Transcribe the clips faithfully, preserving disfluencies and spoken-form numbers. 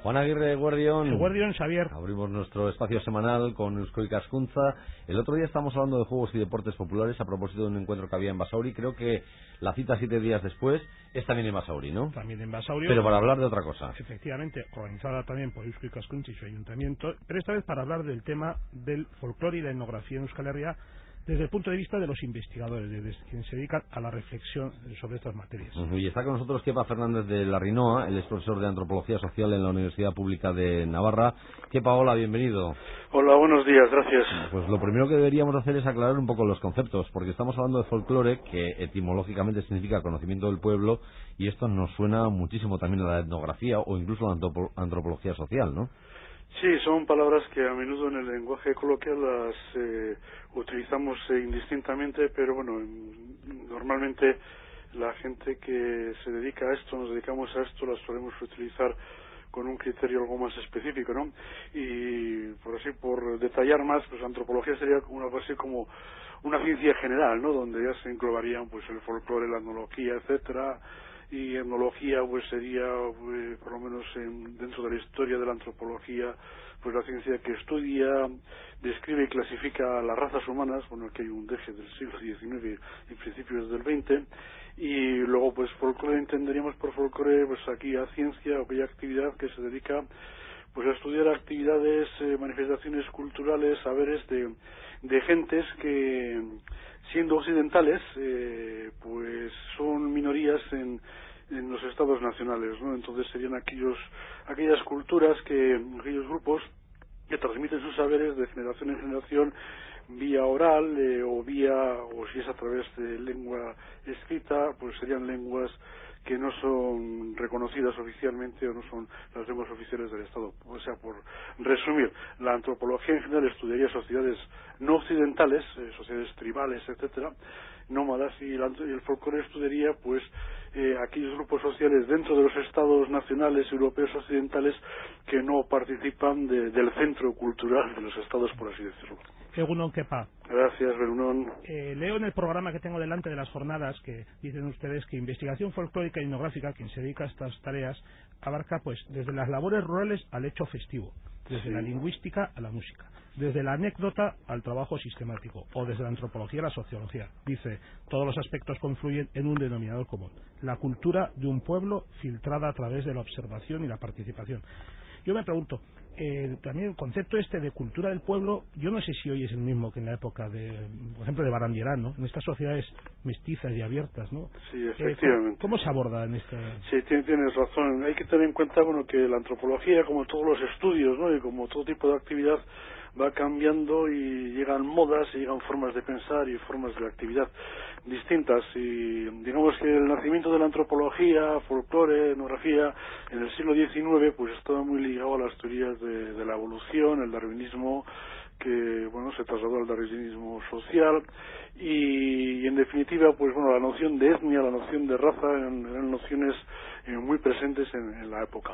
Juan Aguirre, Guardión. Guardión, Xavier. Abrimos nuestro espacio semanal con Euskoi Kaskuntza. El otro día estábamos hablando de juegos y deportes populares a propósito de un encuentro que había en Basauri. Creo que la cita siete días después es también en Basauri, ¿no? También en Basauri. Pero para hablar de otra cosa. Efectivamente, organizada también por Euskoi Kaskuntza y su ayuntamiento, pero esta vez para hablar del tema del folclore y la etnografía en Euskal Herria desde el punto de vista de los investigadores, desde quienes se dedican a la reflexión sobre estas materias. Uh-huh. Y está con nosotros Kepa Fernández de Larrinoa, él es profesor de Antropología Social en la Universidad Pública de Navarra. Kepa, hola, bienvenido. Hola, buenos días, gracias. Pues lo primero que deberíamos hacer es aclarar un poco los conceptos, porque estamos hablando de folclore, que etimológicamente significa conocimiento del pueblo, y esto nos suena muchísimo también a la etnografía o incluso a la antropo- antropología social, ¿no? Sí, son palabras que a menudo en el lenguaje coloquial las eh, utilizamos eh, indistintamente, pero bueno, en, normalmente la gente que se dedica a esto, nos dedicamos a esto, las solemos utilizar con un criterio algo más específico, ¿no? Y por así, por detallar más, pues antropología sería una así como una ciencia general, ¿no? Donde ya se englobarían pues el folclore, la etnología, etcétera. Y etnología pues sería eh, por lo menos en, dentro de la historia de la antropología pues la ciencia que estudia, describe y clasifica las razas humanas, bueno, aquí hay un deje del siglo diecinueve y principios del veinte, y luego pues folclore entenderíamos por folclore pues aquí a ciencia o aquella actividad que se dedica pues a estudiar actividades, eh, manifestaciones culturales, saberes de, de gentes que siendo occidentales eh, pues son minorías en, en los estados nacionales, ¿no? Entonces serían aquellos aquellas culturas que aquellos grupos que transmiten sus saberes de generación en generación vía oral eh, o vía o si es a través de lengua escrita, pues serían lenguas que no son reconocidas oficialmente o no son las lenguas oficiales del Estado. O sea, por resumir, la antropología en general estudiaría sociedades no occidentales, eh, sociedades tribales, etcétera, nómadas, y el, y el folclore estudiaría pues eh, aquellos grupos sociales dentro de los estados nacionales europeos occidentales que no participan de, del centro cultural de los estados, por así decirlo. Egunon, Kepa. Gracias, Berunón. Eh, leo en el programa que tengo delante de las jornadas que dicen ustedes que investigación folclórica y etnográfica, quien se dedica a estas tareas, abarca pues desde las labores rurales al hecho festivo, desde Sí. la lingüística a la música, desde la anécdota al trabajo sistemático o desde la antropología a la sociología. Dice, todos los aspectos confluyen en un denominador común, la cultura de un pueblo filtrada a través de la observación y la participación. Yo me pregunto, eh, también el concepto este de cultura del pueblo, yo no sé si hoy es el mismo que en la época de, por ejemplo, de Barandierán, ¿no? En estas sociedades mestizas y abiertas, ¿no? Sí, Eh, efectivamente. ¿cómo, ¿Cómo se aborda en esta...? Sí, tienes razón. Hay que tener en cuenta, bueno, que la antropología, como todos los estudios, ¿no? Y como todo tipo de actividad, va cambiando y llegan modas y llegan formas de pensar y formas de actividad distintas. Y digamos que el nacimiento de la antropología, folclore, etnografía, en el siglo diecinueve, pues estaba muy ligado a las teorías de, de la evolución, el darwinismo, que bueno se trasladó al darwinismo social y, y en definitiva pues bueno la noción de etnia, la noción de raza eran, eran nociones eh, muy presentes en, en la época.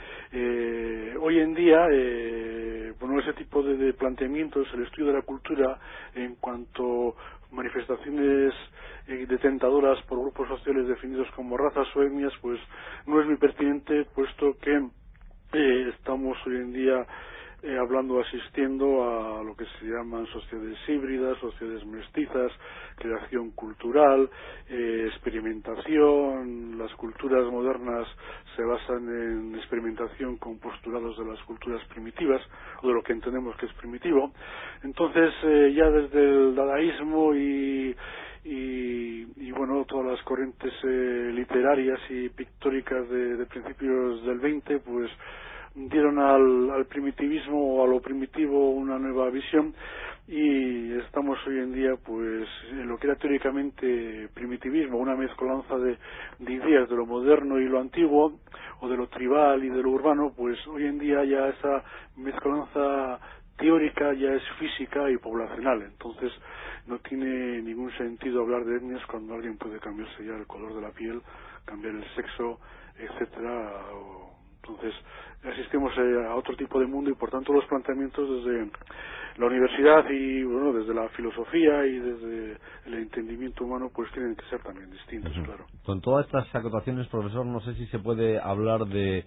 Eh, hoy en día eh, bueno ese tipo de, de planteamientos, el estudio de la cultura en cuanto manifestaciones eh, detentadoras por grupos sociales definidos como razas o etnias, pues no es muy pertinente, puesto que eh, estamos hoy en día Eh, hablando, asistiendo a lo que se llaman sociedades híbridas, sociedades mestizas, creación cultural, eh, experimentación. Las culturas modernas se basan en experimentación con postulados de las culturas primitivas, o de lo que entendemos que es primitivo. Entonces, eh, ya desde el dadaísmo y Y, y bueno, todas las corrientes eh, literarias y pictóricas de, de principios del veinte, pues dieron al, al primitivismo o a lo primitivo una nueva visión, y estamos hoy en día pues en lo que era teóricamente primitivismo, una mezcolanza de, de ideas de lo moderno y lo antiguo, o de lo tribal y de lo urbano, pues hoy en día ya esa mezcolanza teórica ya es física y poblacional. Entonces no tiene ningún sentido hablar de etnias cuando alguien puede cambiarse ya el color de la piel, cambiar el sexo, etcétera. Entonces asistimos a otro tipo de mundo, y por tanto los planteamientos desde la universidad y bueno desde la filosofía y desde el entendimiento humano pues tienen que ser también distintos. Uh-huh. Claro. Con todas estas acotaciones, profesor, no sé si se puede hablar de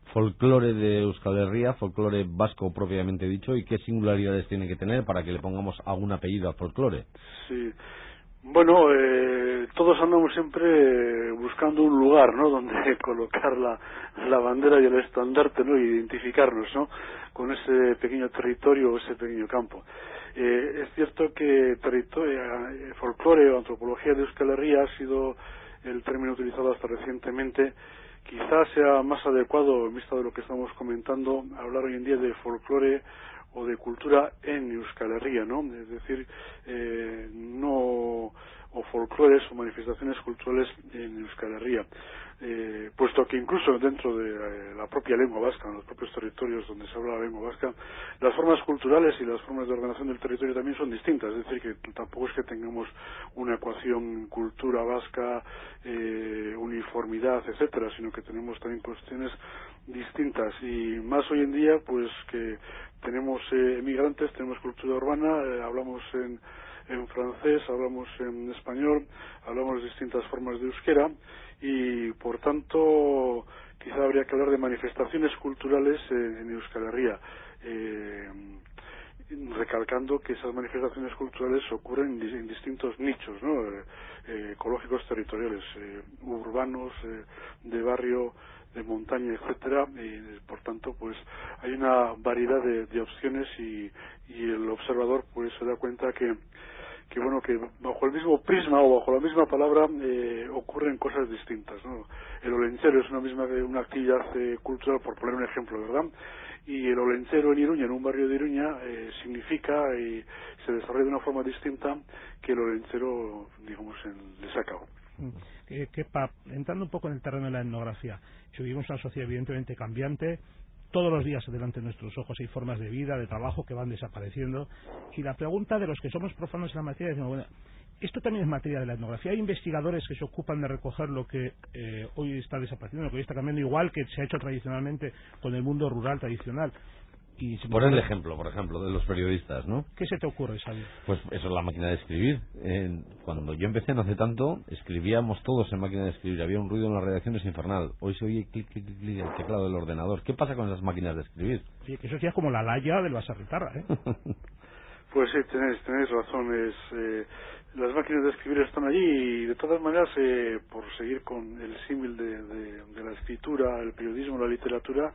folclore de Euskal Herria, folclore vasco propiamente dicho, y qué singularidades tiene que tener para que le pongamos algún apellido al folclore. Sí. Bueno, eh, todos andamos siempre buscando un lugar, ¿no?, donde colocar la, la bandera y el estandarte, ¿no?, y identificarnos, ¿no?, con ese pequeño territorio o ese pequeño campo. Eh, es cierto que territorio, eh, folclore o antropología de Euskal Herria ha sido el término utilizado hasta recientemente. Quizás sea más adecuado, en vista de lo que estamos comentando, hablar hoy en día de folclore o de cultura en Euskal Herria, ¿no? Es decir, eh, no o folclores o manifestaciones culturales en Euskal Herria, eh, puesto que incluso dentro de eh, la propia lengua vasca, en los propios territorios donde se habla la lengua vasca, las formas culturales y las formas de ordenación del territorio también son distintas. Es decir, que tampoco es que tengamos una ecuación cultura vasca, eh, uniformidad, etcétera, sino que tenemos también cuestiones distintas, y más hoy en día, pues que tenemos eh, emigrantes, tenemos cultura urbana, eh, hablamos en, en francés, hablamos en español, hablamos de distintas formas de euskera, y por tanto quizá habría que hablar de manifestaciones culturales eh, en Euskal Herria, eh, recalcando que esas manifestaciones culturales ocurren en, en distintos nichos, ¿no?, eh, eh, ecológicos, territoriales, eh, urbanos, eh, de barrio, de montaña, etcétera, y por tanto pues hay una variedad de, de opciones, y, y el observador pues se da cuenta que que bueno que bajo el mismo prisma o bajo la misma palabra eh, ocurren cosas distintas, ¿no? El olentzero es una misma una actividad eh, cultural, por poner un ejemplo, ¿verdad? Y el olentzero en Iruña, en un barrio de Iruña, eh, significa y se desarrolla de una forma distinta que el olentzero, digamos, en Lesacao. Que, que pa, entrando un poco en el terreno de la etnografía, si vivimos una sociedad evidentemente cambiante, todos los días delante de nuestros ojos hay formas de vida, de trabajo que van desapareciendo, y la pregunta de los que somos profanos en la materia es, bueno, esto también es materia de la etnografía. Hay investigadores que se ocupan de recoger lo que eh, hoy está desapareciendo, lo que hoy está cambiando, igual que se ha hecho tradicionalmente con el mundo rural tradicional. Y Por el ejemplo, por ejemplo, de los periodistas, ¿no? ¿Qué se te ocurre, Xavier? Pues eso es la máquina de escribir. Eh, cuando yo empecé no hace tanto, escribíamos todos en máquina de escribir. Había un ruido en las redacciones infernal. Hoy se oye clic, clic, clic, clic el teclado del ordenador. ¿Qué pasa con esas máquinas de escribir? Sí, que eso ya es como la laya del Basarritarra, ¿eh? Pues sí, tenéis, tenéis razón. Es, eh, las máquinas de escribir están allí, y de todas maneras, eh, por seguir con el símil de, de, de la escritura, el periodismo, la literatura,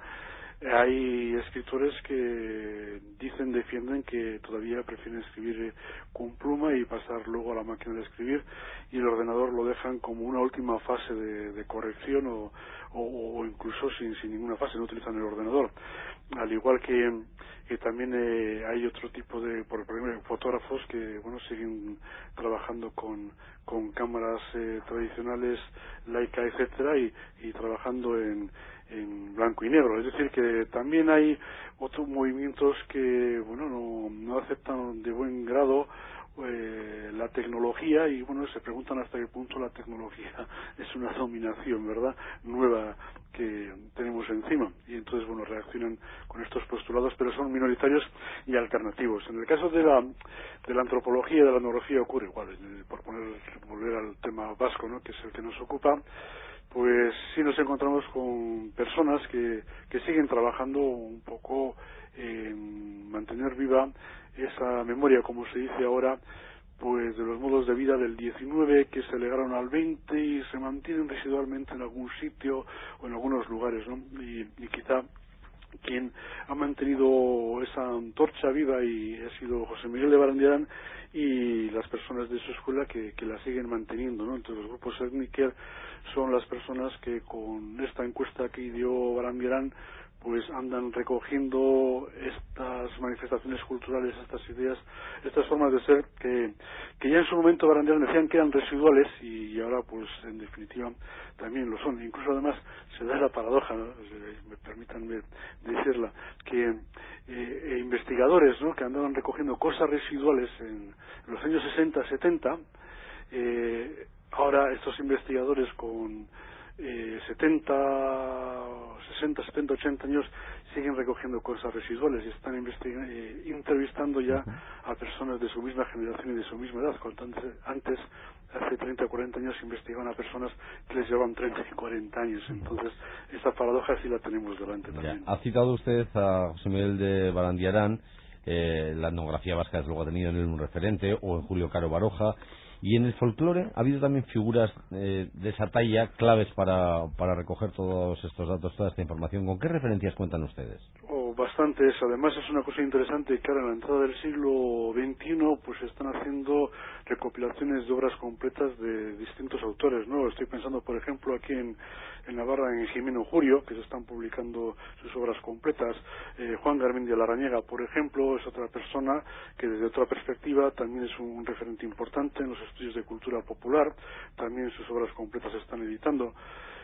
hay escritores que dicen, defienden que todavía prefieren escribir eh, con pluma y pasar luego a la máquina de escribir, y el ordenador lo dejan como una última fase de, de corrección, o, o, o incluso sin, sin ninguna fase, no utilizan el ordenador. Al igual que, que también eh, hay otro tipo de, por ejemplo, fotógrafos que bueno siguen trabajando con, con cámaras eh, tradicionales, Leica, etcétera, y, y trabajando en en blanco y negro. Es decir, que también hay otros movimientos que bueno no, no aceptan de buen grado eh, la tecnología, y bueno se preguntan hasta qué punto la tecnología es una dominación, ¿verdad?, nueva que tenemos encima, y entonces bueno reaccionan con estos postulados, pero son minoritarios y alternativos. En el caso de la de la antropología y de la etnografía ocurre igual, por poner volver al tema vasco, ¿no?, que es el que nos ocupa. Pues sí nos encontramos con personas que, que siguen trabajando un poco en mantener viva esa memoria, como se dice ahora, pues de los modos de vida del diecinueve que se legaron al veinte y se mantienen residualmente en algún sitio o en algunos lugares, ¿no? Y, y quizá quien ha mantenido esa antorcha viva y ha sido José Miguel de Barandiarán, y las personas de su escuela que, que la siguen manteniendo, ¿no? Entonces los grupos étnicos son las personas que con esta encuesta que dio Barandiarán pues andan recogiendo estas manifestaciones culturales, estas ideas, estas formas de ser que, que ya en su momento Barandiarán decían que eran residuales, y ahora pues en definitiva también lo son. Incluso además se da la paradoja, ¿no?, me permítanme decirla, que eh, investigadores, ¿no?, que andaban recogiendo cosas residuales en los años sesenta, setenta, eh, ahora estos investigadores con Eh, setenta, sesenta, setenta, ochenta años siguen recogiendo cosas residuales y están eh, entrevistando ya a personas de su misma generación y de su misma edad, cuando antes, antes hace treinta o cuarenta años investigaban a personas que les llevaban treinta y cuarenta años. Entonces, esta paradoja sí la tenemos delante también. Ya. Ha citado usted a José Miguel de Barandiarán. Eh, la etnografía vasca desde luego ha tenido en él un referente, o en Julio Caro Baroja, y en el folclore ha habido también figuras eh, de esa talla claves para, para recoger todos estos datos, toda esta información. ¿Con qué referencias cuentan ustedes? Oh, bastantes. Además es una cosa interesante que ahora en la entrada del siglo veintiuno pues están haciendo recopilaciones de obras completas de distintos autores, ¿no? Estoy pensando, por ejemplo, aquí en, en Navarra, en Jimeno Jurio, que se están publicando sus obras completas. eh, Juan Garmendia Larrañaga, por ejemplo, es otra persona que desde otra perspectiva también es un referente importante en los estudios de cultura popular. También sus obras completas se están editando.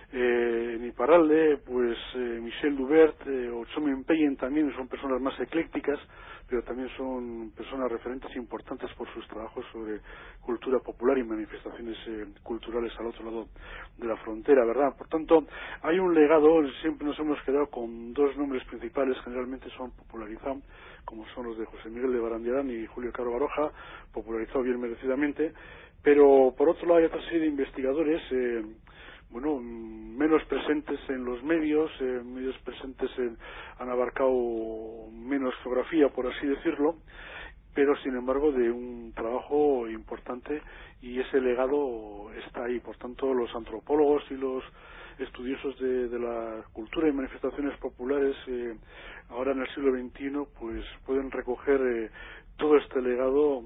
Eh, en Iparralde, pues eh, Michel Dubert eh, o Chomen Peyen también son personas más eclécticas, pero también son personas referentes importantes por sus trabajos sobre cultura popular y manifestaciones eh, culturales al otro lado de la frontera, ¿verdad? Por tanto, hay un legado. Siempre nos hemos quedado con dos nombres principales, generalmente son popularizados, como son los de José Miguel de Barandiarán y Julio Caro Baroja, popularizado bien merecidamente, pero por otro lado hay otra serie de investigadores eh, bueno, menos presentes en los medios, eh, medios presentes en, han abarcado menos geografía, por así decirlo, pero sin embargo de un trabajo importante, y ese legado está ahí. Por tanto, los antropólogos y los estudiosos de, de la cultura y manifestaciones populares eh, ahora en el siglo veintiuno pues pueden recoger eh, todo este legado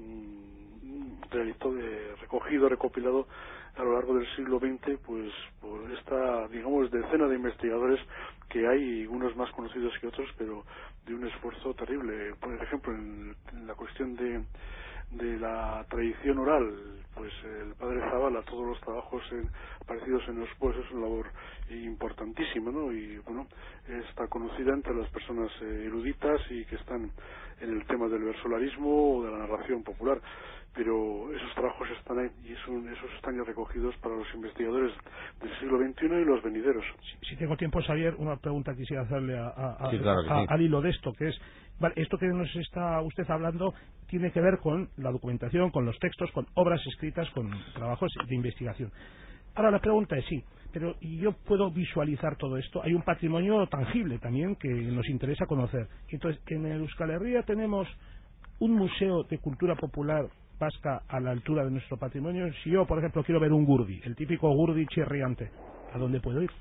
mmm, realizado, de, recogido, recopilado a lo largo del siglo veinte, pues por esta, digamos, decena de investigadores que hay, unos más conocidos que otros, pero de un esfuerzo terrible. Por ejemplo, en, en la cuestión de, de la tradición oral, pues el padre Zavala, todos los trabajos en, aparecidos en los pueblos, es una labor importantísima, ¿no? Y bueno, está conocida entre las personas eh, eruditas y que están en el tema del versolarismo o de la narración popular. Pero esos trabajos están ahí y son, esos están ya recogidos para los investigadores del siglo veintiuno y los venideros. Si, si tengo tiempo, Xavier, una pregunta quisiera hacerle a, a, sí, claro a, sí. al hilo de esto, que es, vale, esto que nos está usted hablando tiene que ver con la documentación, con los textos, con obras escritas, con trabajos de investigación. Ahora la pregunta es sí, pero ¿y yo puedo visualizar todo esto? Hay un patrimonio tangible también que nos interesa conocer. Entonces, en Euskal Herria tenemos un museo de cultura popular vasca a la altura de nuestro patrimonio. Si yo, por ejemplo, quiero ver un Gurdi, el típico Gurdi chirriante, ¿a dónde puedo ir?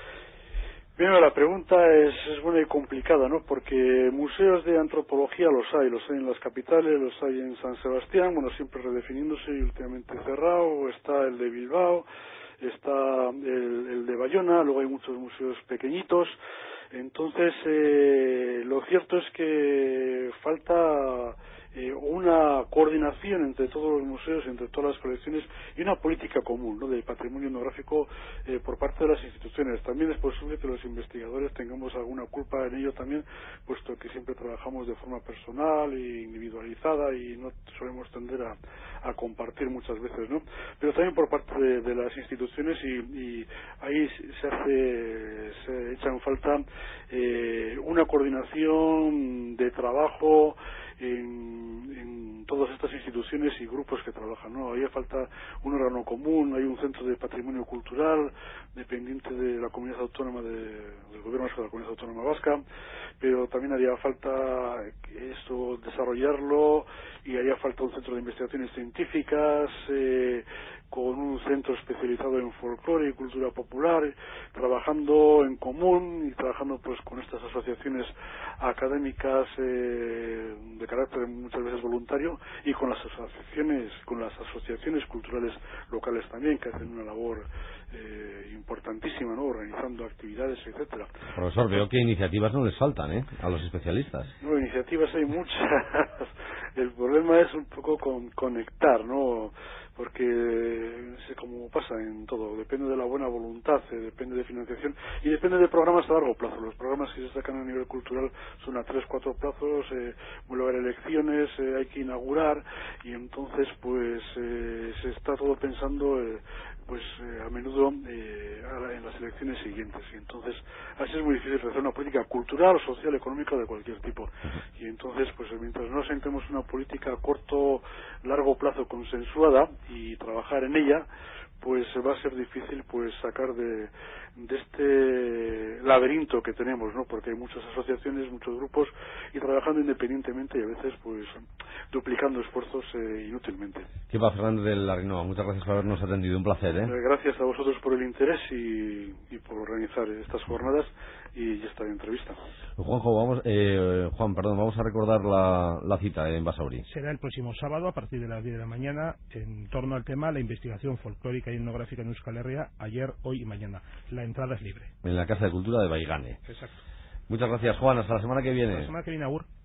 Bien, la pregunta es, es buena y complicada, ¿no? Porque museos de antropología los hay, los hay en las capitales, los hay en San Sebastián, bueno, siempre redefiniéndose y últimamente cerrado. Está el de Bilbao, está el, el de Bayona, luego hay muchos museos pequeñitos. Entonces, eh, lo cierto es que falta eh, una coordinación entre todos los museos, entre todas las colecciones, y una política común, ¿no?, de patrimonio etnográfico eh, por parte de las instituciones. También es posible que los investigadores tengamos alguna culpa en ello también, puesto que siempre trabajamos de forma personal e individualizada y no solemos tender a, a compartir muchas veces, ¿no? Pero también por parte de, de las instituciones, y, y ahí se hace, se echa en falta eh, una coordinación de trabajo en, en todas estas instituciones y grupos que trabajan, ¿no? Haría falta un órgano común. Hay un centro de patrimonio cultural dependiente de la comunidad autónoma de, del gobierno de la comunidad autónoma vasca, pero también haría falta esto, desarrollarlo, y haría falta un centro de investigaciones científicas eh, con un centro especializado en folclore y cultura popular, trabajando en común y trabajando pues con estas asociaciones académicas eh, de carácter muchas veces voluntario, y con las asociaciones con las asociaciones culturales locales también, que hacen una labor eh, importantísima, ¿no?, organizando actividades, etcétera. Profesor, veo que iniciativas no les faltan, ¿eh?, a los especialistas. No, iniciativas hay muchas. El problema es un poco con conectar, ¿no? porque eh, como pasa en todo, depende de la buena voluntad, eh, depende de financiación y depende de programas a largo plazo. Los programas que se sacan a nivel cultural son a tres, cuatro plazos, eh, vuelve a haber elecciones, eh, hay que inaugurar y entonces pues eh, se está todo pensando eh, pues eh, a menudo eh, a la, en las elecciones siguientes y entonces así es muy difícil hacer una política cultural, social, económica de cualquier tipo y entonces pues mientras no sentemos una política a corto, largo plazo consensuada y trabajar en ella pues va a ser difícil pues sacar de, de este laberinto que tenemos, ¿no? Porque hay muchas asociaciones, muchos grupos y trabajando independientemente y a veces pues duplicando esfuerzos eh, inútilmente. ¿Qué va, Fernández del Larrinoa? Muchas gracias por habernos atendido, un placer, ¿eh? Eh, Gracias a vosotros por el interés y, y por organizar estas jornadas y esta entrevista. Juanjo, vamos, eh, Juan, perdón, vamos a recordar la, la cita en Basauri. Será el próximo sábado a partir de las diez de la mañana en torno al tema la investigación folclórica y etnográfica en Euskal Herria, ayer, hoy y mañana. La entrada es libre. En la Casa de Cultura de Baigane. Exacto. Muchas gracias, Juan. Hasta la semana que viene. La semana que viene, Agur.